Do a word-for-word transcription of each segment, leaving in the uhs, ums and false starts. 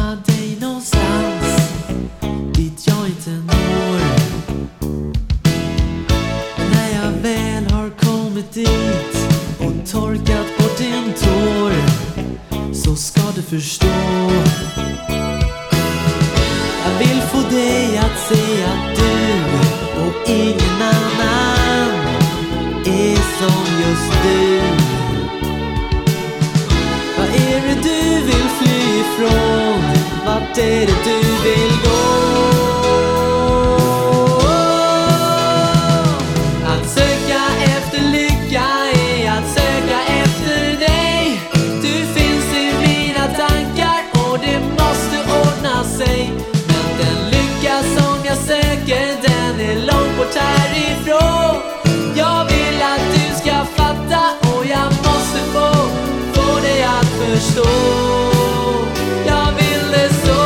glömma dig någonstans dit jag inte når. När jag väl har kommit dit och torkat bort din tår, så ska du förstå. Jag vill få dig att se att du och ingen annan är som just du. Vad är det du vill fly ifrån? Vart är det du vill gå? Att söka efter lycka är att söka efter dig. Du finns i mina tankar och det måste ordna sig. Men den lycka som jag söker, den är långt bort härifrån. Jag vill att du ska fatta och jag måste få få dig att förstå. Jag vill det så.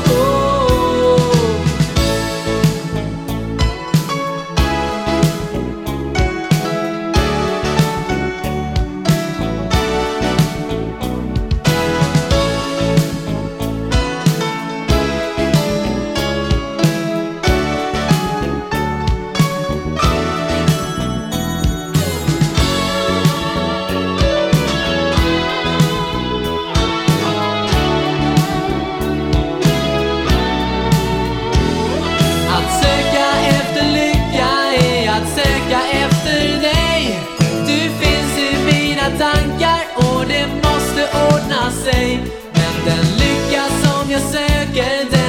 Tankar och det måste ordna sig. Men den lycka som jag söker, den